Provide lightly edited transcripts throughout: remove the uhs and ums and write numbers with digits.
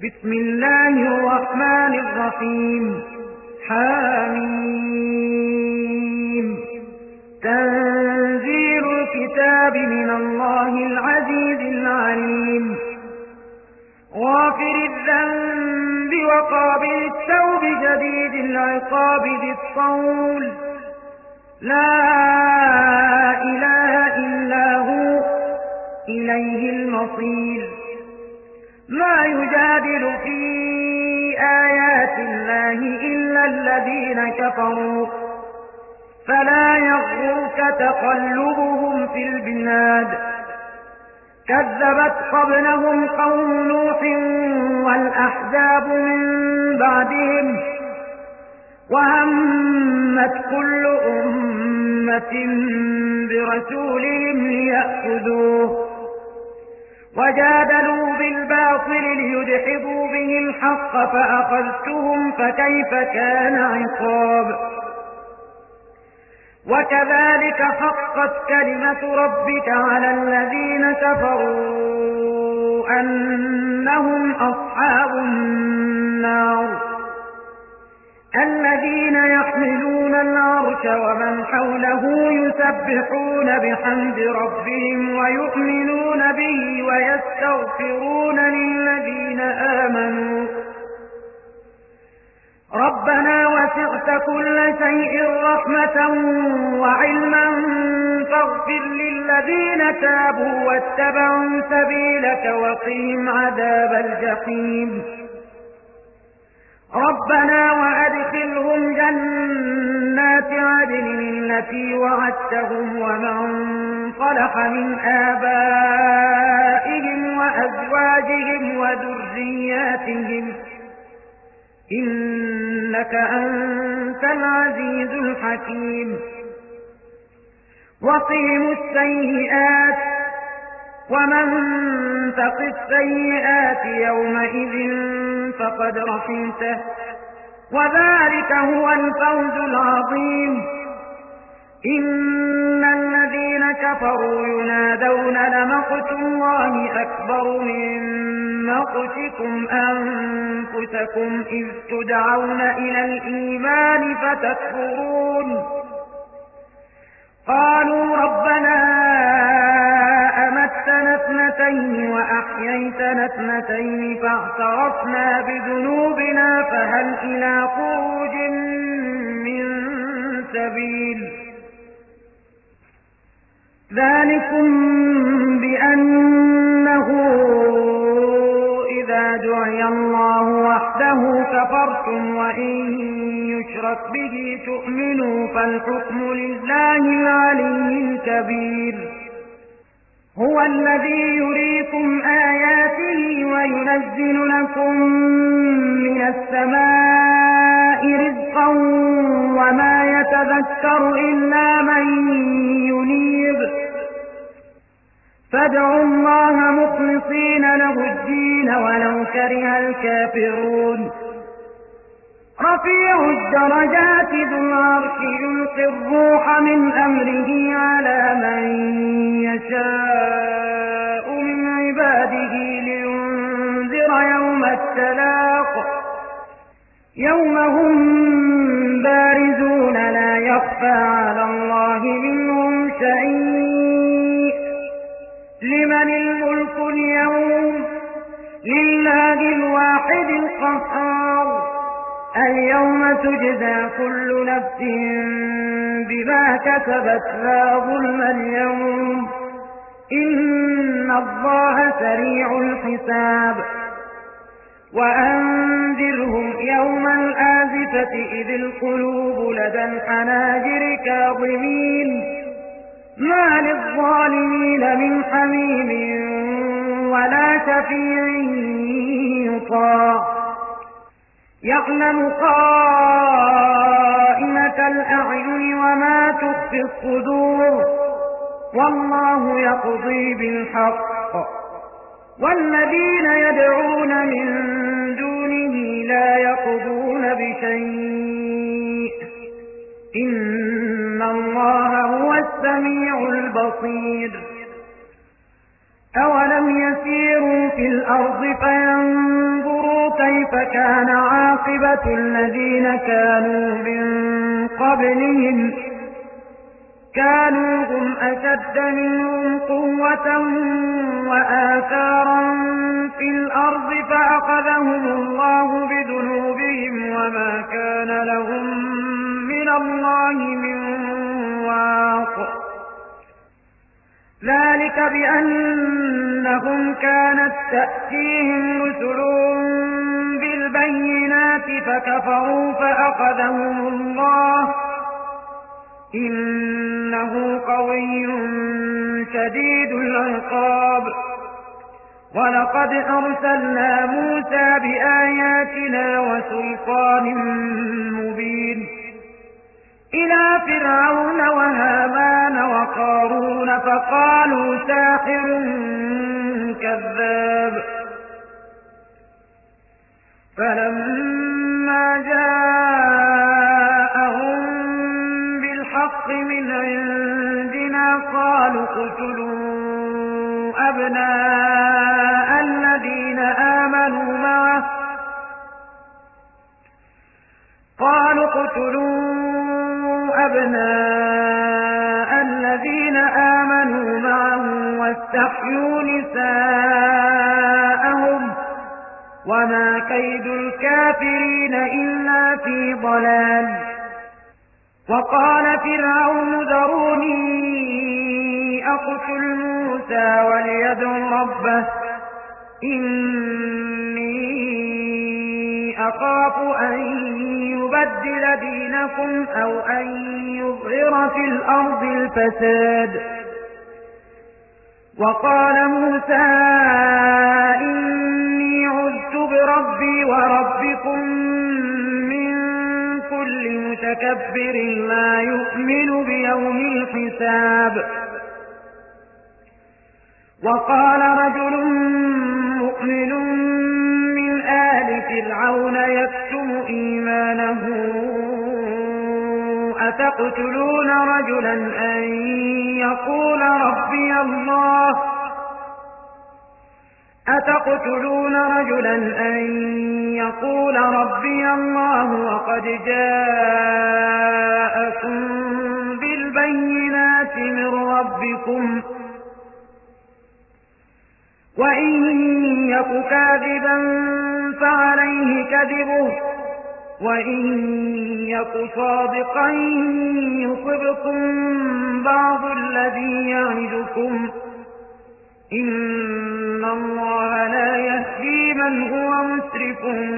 بسم الله الرحمن الرحيم. حميم. تنزيل الكتاب من الله العزيز العليم. غافر الذنب وقابل التوب شديد العقاب ذي الطول، لا إله إلا هو إليه المصير. ما يجادل في آيات الله إلا الذين كفروا، فلا يغرك تقلبهم في البلاد. كذبت قبلهم قوم نوح والأحزاب من بعدهم، وهمت كل أمة برسولهم ليأخذوه، وجادلوا بالباطل ليدحضوا به الحق فأخذتهم فكيف كان عقاب. وكذلك حقت كلمة ربك على الذين كفروا أنهم أصحاب النار. الذين يحملون العرش ومن حوله يسبحون بحمد ربهم ويؤمنون به ويستغفرون للذين آمنوا ربنا وسعت كل شيء رحمة وعلما فاغفر للذين تابوا واتبعوا سبيلك وقهم عذاب الجحيم. ربنا وأدخلهم جنات عدن التي وعدتهم ومن صلح من آبائهم وأزواجهم وذرياتهم إنك أنت العزيز الحكيم. وقهم السيئات ومن تق السيئات يومئذ فقد رحمته وذلك هو الفوز العظيم. إن الذين كفروا ينادون لمقت الله أكبر من مقتكم أنفسكم إذ تدعون إلى الإيمان فتكفرون. قالوا ربنا أمتنا اثنتين وأحييتنا اثنتين فاعترفنا بذنوبنا فهل إلى خروج من سبيل. ذلكم بأنه إذا دعي الله وحده كفرتم وإن يشرك به تؤمنوا فالحكم لله العلي الكبير. هو الذي يريكم آياته وينزل لكم من السماء رزقا وما يتذكر إلا من ينيب. فادعوا الله مخلصين له الدين ولو كره الكافرون. رفيع الدرجات ذو العرش يلقي الروح من أمره على من يشاء من عباده لينذر يوم التلاق يوم هم بارزون لا يخفى على الله منهم شيء. لمن الملك اليوم؟ لله الواحد القهار. اليوم تجزى كل نفس بما كسبت لا ظلم اليوم إن الله سريع الحساب. وأنذرهم يوم الآزفة إذ القلوب لدى الحناجر كاظمين ما للظالمين من حميم ولا شفيع يطاع. يعلم خائنة الأعين وما تخفي الصدور والله يقضي بالحق والذين يدعون من دونه لا يقضون بشيء إن الله هو السميع البصير. أولم يسيروا في الأرض فينظروا كيف كان عاقبة الذين كانوا من قبلهم كانوا هم أشد منهم قوة وآثارا في الأرض فأخذهم الله بذنوبهم وما كان لهم من الله من واق ذلك بأنهم كانت تأتيهم رسلهم بالبينات فكفروا فأخذهم الله إنه قوي شديد العقاب ولقد أرسلنا موسى بآياتنا وسلطان مبين إلى فرعون وهامان وقارون فقالوا ساحر كذاب فلما جاءهم بالحق من عندنا قالوا اقتلوا أبناء الذين آمنوا معه واستحيوا نساءهم وما كيد الكافرين إلا في ضلال وقال فرعون ذروني أقتل موسى وليدع ربه إني أخاف أن يبدل دينكم أو أن يظهر في الأرض الفساد وقال موسى إني عذت بربي وربكم من كل متكبر لا يؤمن بيوم الحساب وقال رجل مؤمن من آل فرعون يكتم إيمانه أتقتلون رجلا أن يقول ربي الله وقد جاءكم بالبينات من ربكم وإن يك كاذبا فعليه كذبه وإن يك صادقا يصبكم بعض الذي يعدكم إن الله لا يهدي من هو مسرف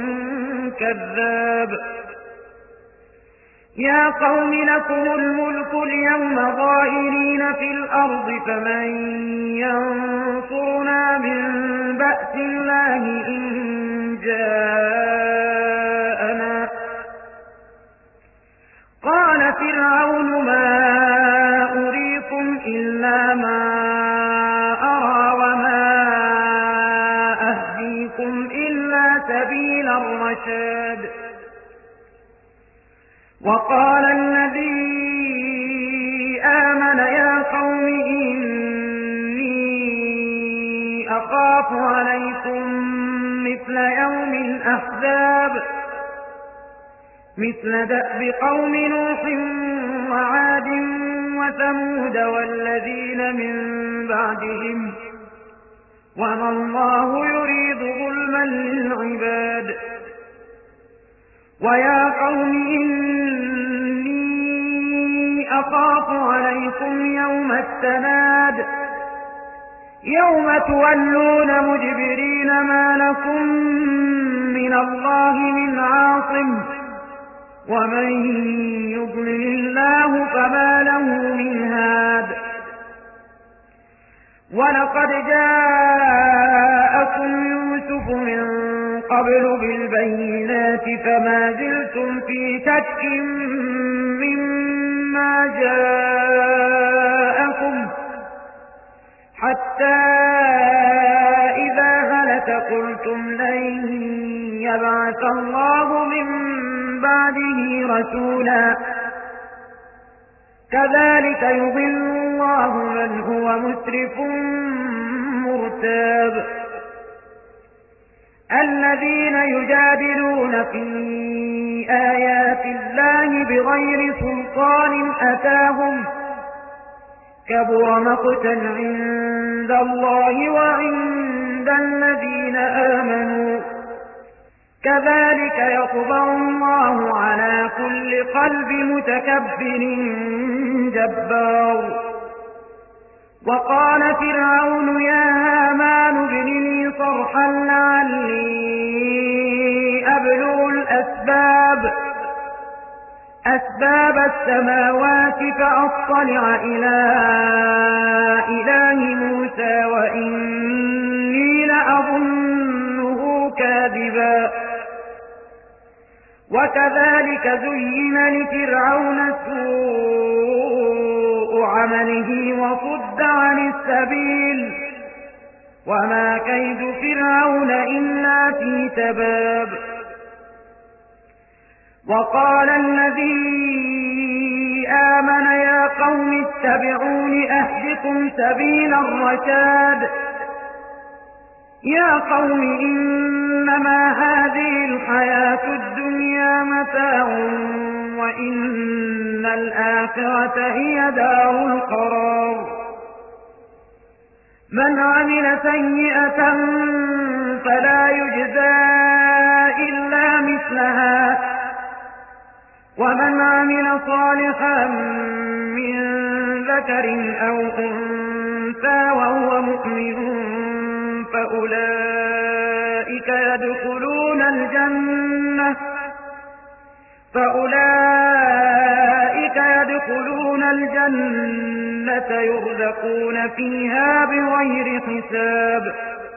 كذاب يا قوم لكم الملك اليوم ظاهرين في الأرض فمن ينصرنا من بأس الله إن جاءنا قال فرعون ما أريكم إلا ما أرى وما أهديكم إلا سبيل الرشاد وقال الذي آمن يا قوم إني أخاف عليكم مثل يوم الأحزاب مثل دأب قوم نوح وعاد وثمود والذين من بعدهم وما الله يريد ظلما للعباد ويا قوم إني أخاف عليكم يوم التناد يوم تولون مدبرين ما لكم من الله من عاصم ومن يضلل الله فما له من هاد ولقد جاءكم يوسف من قبل بالبينات فما زلتم في شك مما جاءكم حتى إذا هلك قلتم لن يبعث الله من بعده رسولا كذلك يضل الله من هو مسرف مرتاب الذين يجادلون في آيات الله بغير سلطان أتاهم كبر مقتا عند الله وعند الذين آمنوا كذلك يطبع الله على كل قلب متكبر جبار. وقال فرعون يا هامان ابن لي صرحا لعلي أبلغ أسباب السماوات فأطلع إلى إله موسى وإني لأظنه كاذبا. وكذلك زين لفرعون سوء عمله وصد عن السبيل وما كيد فرعون إلا في تباب. وقال الذي آمن يا قوم اتبعون أهدكم سبيل الرشاد. يا قوم إنما هذه الحياة الدنيا متاع وإن الآخرة هي دار القرار. من عمل سيئة فلا يجزى إلا مثلها ومن عمل صالحا من ذكر أو أنثى وهو مؤمن فأولئك يدخلون الجنة يرزقون فيها بغير حساب.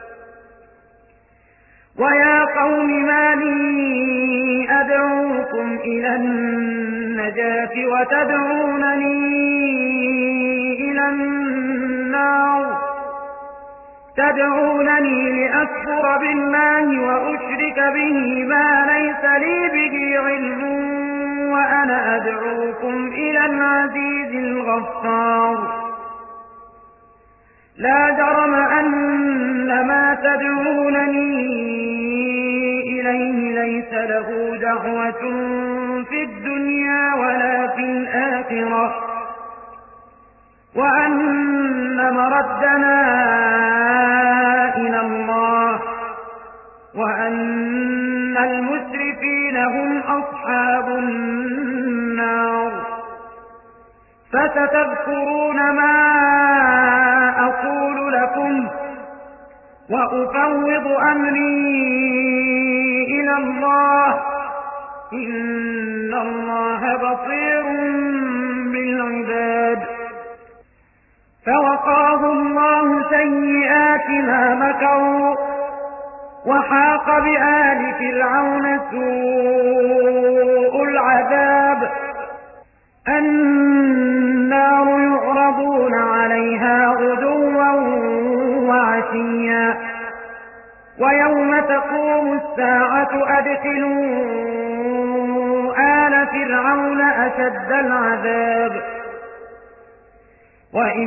ويا قوم ما لي أدعوكم إلى النجاة وتدعونني إلى النار. تدعونني لأكفر بالله وأشرك به ما ليس لي به علم وأنا أدعوكم إلى العزيز الغفار. لا جرم أن ما تدعونني إليه ليس له دعوة في الدنيا ولا في الآخرة وأن مردنا إلى الله وأن المسرفين هم أصحاب النار. فستذكرون ما أقول لكم وأفوض أمري إلى الله إن الله بصير بالعباد. فوقاه الله سيئات ما مكروا وحاق بآل فرعون سوء العذاب. النار يعرضون عليها غدوا وعشيا ويوم تقوم الساعة أدخلوا آل فرعون أشد العذاب. وإذ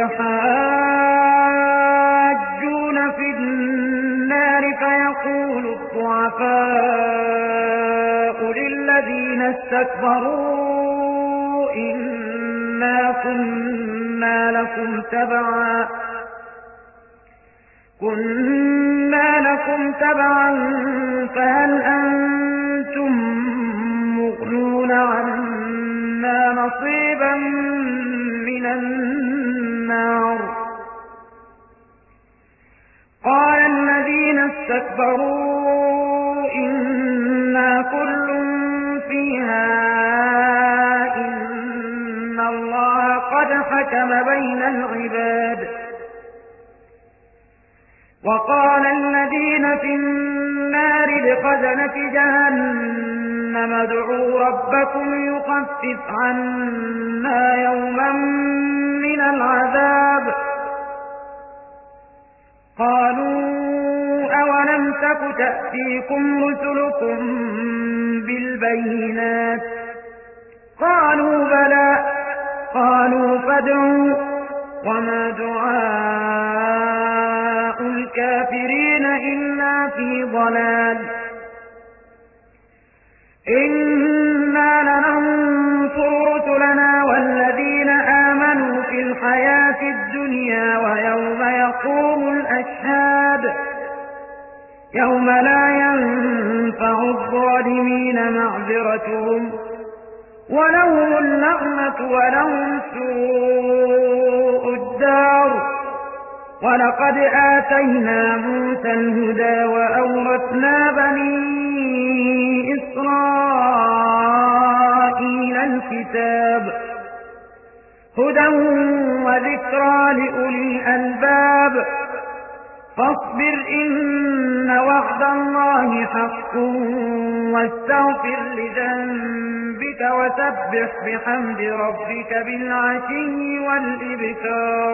يتحاجون في النار فيقول الضعفاء للذين استكبروا إنا كنا لكم تبعا فهل أنتم مغنون عنا نصيبا من النار. قال الذين استكبروا إنا كل فيها إن الله قد حكم بين العباد. وقال الذين في النار لخزنة جهنم ادعوا ربكم يخفف عنا يوما من العذاب. قالوا أولم تك تأتيكم رسلكم بالبينات قالوا بلى قالوا فادعوا وما دعاء الكافرين إلا في ضلال إنا لننصر رسلنا والذين آمنوا في الحياة الدنيا ويوم يقوم الأشهاد يوم لا ينفع الظالمين معذرتهم ولهم اللعنة ولهم سوء الدار ولقد آتينا موسى الهدى وأورثنا بني إسرائيل الكتاب هدى وذكرى لأولي الألباب فاصبر إن وعد الله حق واستغفر لذنبك وسبح بحمد ربك بالعشي والإبكار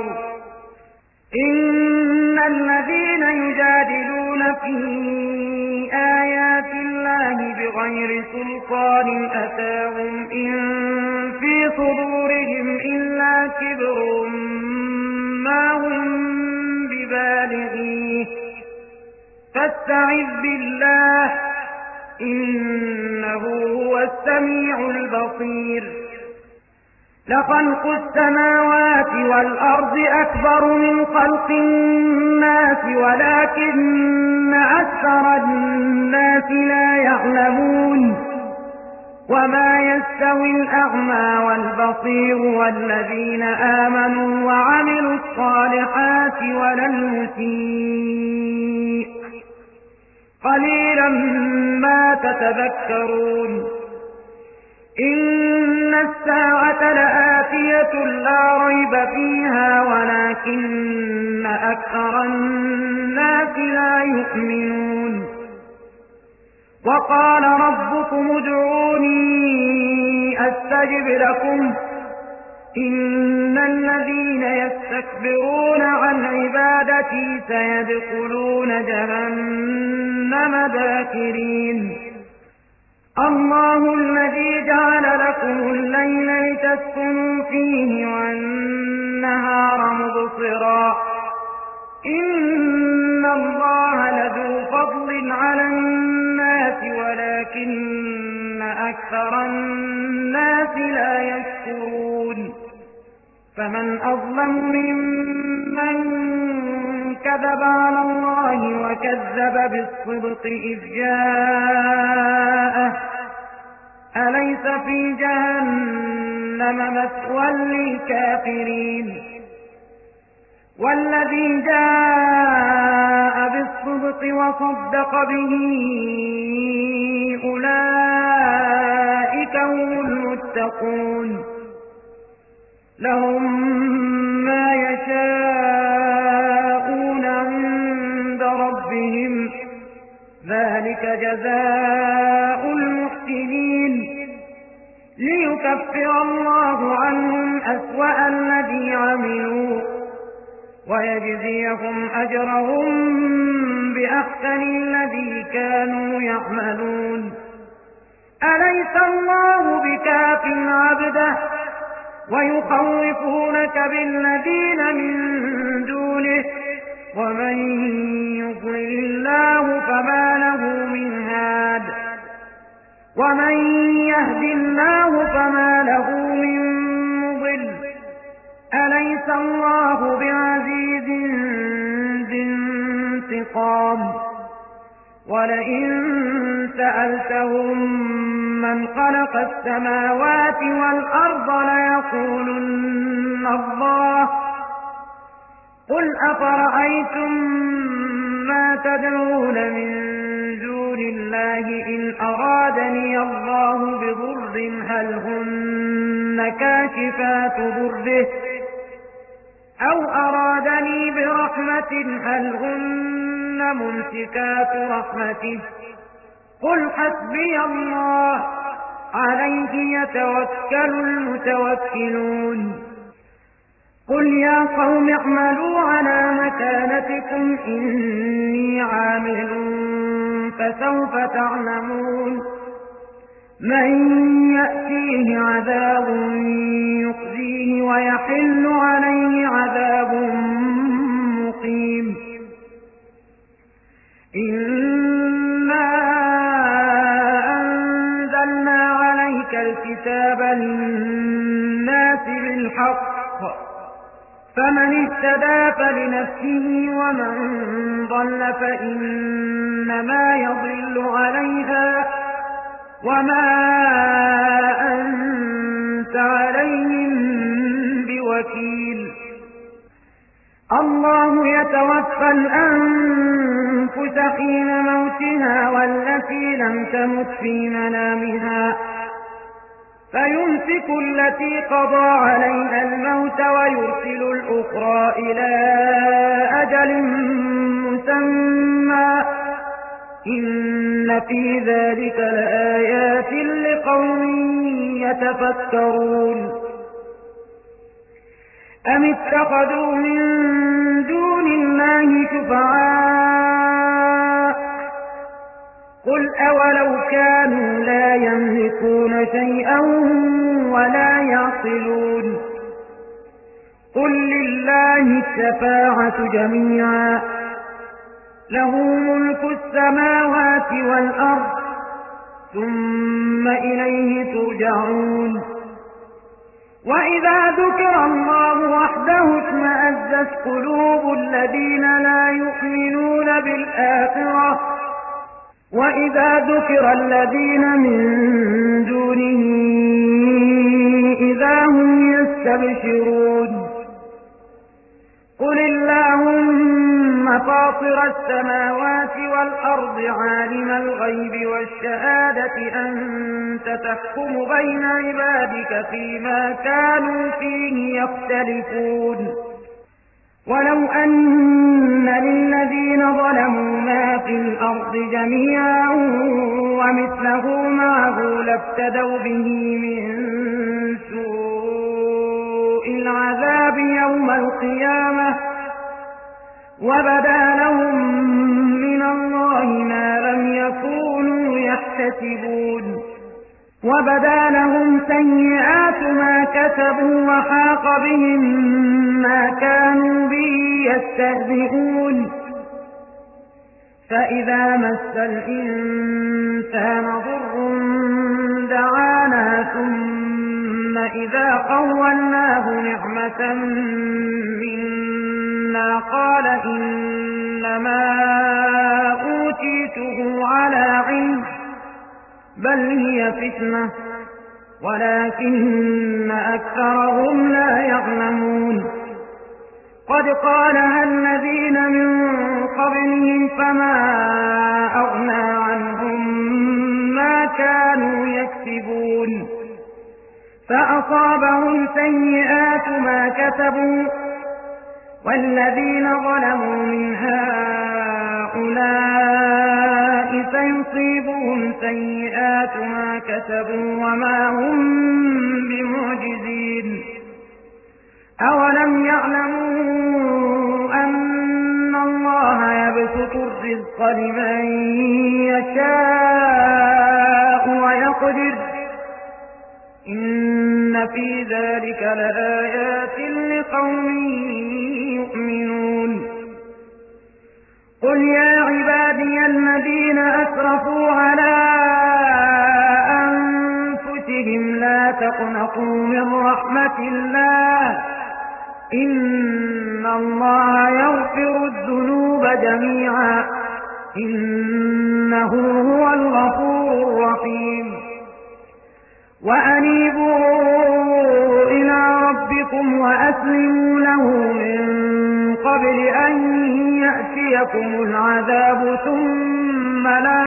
إن الذين يجادلون في آيات الله بغير سلطان أتاهم إن في صدورهم إلا كبر ما هم ببالغيه فاستعذ بالله إنه هو السميع البصير لخلق السماوات والأرض أكبر من خلق الناس ولكن أكثر الناس لا يعلمون وما يستوي الأعمى والبصير والذين آمنوا وعملوا الصالحات ولا المسيء قليلا ما تتذكرون إن الساعة لآتية لا ريب فيها ولكن أكثر الناس لا يؤمنون وقال ربكم ادعوني أستجب لكم إن الذين يستكبرون عن عبادتي سيدخلون جهنم داخرين الله الذي جعل لكم الليل لتسكنوا فيه والنهار مبصرا إن الله لذو فضل على الناس ولكن أكثر الناس لا يشكرون فمن أظلم ممن كذب على الله وكذب بالصدق إذ جاءه أليس في جهنم مثوى للكافرين والذي جاء بالصدق وصدق به أولئك هم المتقون لهم ما يشاءون عند ربهم ذلك جزاء المحسنين ليكفر الله عنهم أسوأ الذي عملوا ويجزيهم أجرهم بأحسن الذي كانوا يعملون أليس الله بكاف عبده ويخوفونك بالذين من دونه ومن يضلل الله فما له من هاد ومن يهد الله فما له من مضل أليس الله بعزيز ذي انتقام ولئن سألتهم من خلق السماوات والأرض ليقولن الله قل أفرأيتم ما تدعون من دون الله إن أرادني الله بضر هل هن كاشفات ضره أو أرادني برحمة هل هن ممسكات رحمته قل حسبي الله عليه يتوكل المتوكلون قل يا قوم اعملوا على مكانتكم إني عامل فسوف تعلمون من يأتيه عذاب يخزيه ويحل عليه عذاب مقيم إنا أنزلنا عليك الكتاب للناس بالحق فمن اهتدى فلنفسه ومن ضل فإنما يضل عليها وما أنت عليهم بوكيل الله يتوفى الأنفس حين موتها والتي لم تمت في منامها فيمسك التي قضى عليها الموت ويرسل الأخرى إلى أجل مسمى إن في ذلك لآيات لقوم يتفكرون أم اتخذوا من دون الله شفعاء قل أولو كانوا لا يملكون شيئا ولا يعقلون قل لله الشفاعة جميعا له ملك السماوات والأرض ثم إليه ترجعون وإذا ذكر الله وحده اشمأزت قلوب الذين لا يؤمنون بالآخرة وإذا ذكر الذين من دونه إذا هم يستبشرون قل اللهم فاطر السماوات والأرض عالم الغيب والشهادة أنت تحكم بين عبادك فيما كانوا فيه يختلفون ولو أن للذين ظلموا ما في الأرض جميعا ومثله معه لافتدوا به من سوء العذاب يوم القيامة وبدا لهم من الله ما لم يكونوا يحتسبون وبدا لهم سيئات ما كسبوا وحاق بهم ما كانوا به يستهزئون فإذا مس الإنسان ضر دعانا ثم إذا خولناه نعمة منا قال إنما أوتيته على علم بل هي فتنة ولكن أكثرهم لا يعلمون قد قالها الذين من قبلهم فما أغنى عنهم ما كانوا يكسبون فأصابهم سيئات ما كسبوا والذين ظلموا من هؤلاء سيصيبهم سيئات ما كسبوا وما هم بمعجزين أولم يعلموا أن الله يبسط الرزق لمن يشاء ويقدر إن في ذلك لآيات لقوم يؤمنون قل يا عبادي الذين أسرفوا على أنفسهم لا تقنطوا من رحمة الله إن الله يغفر الذنوب جميعا إنه هو الغفور الرحيم وأنيبوا إلى ربكم وأسلموا له من قبل أن يأتيكم العذاب ثم لا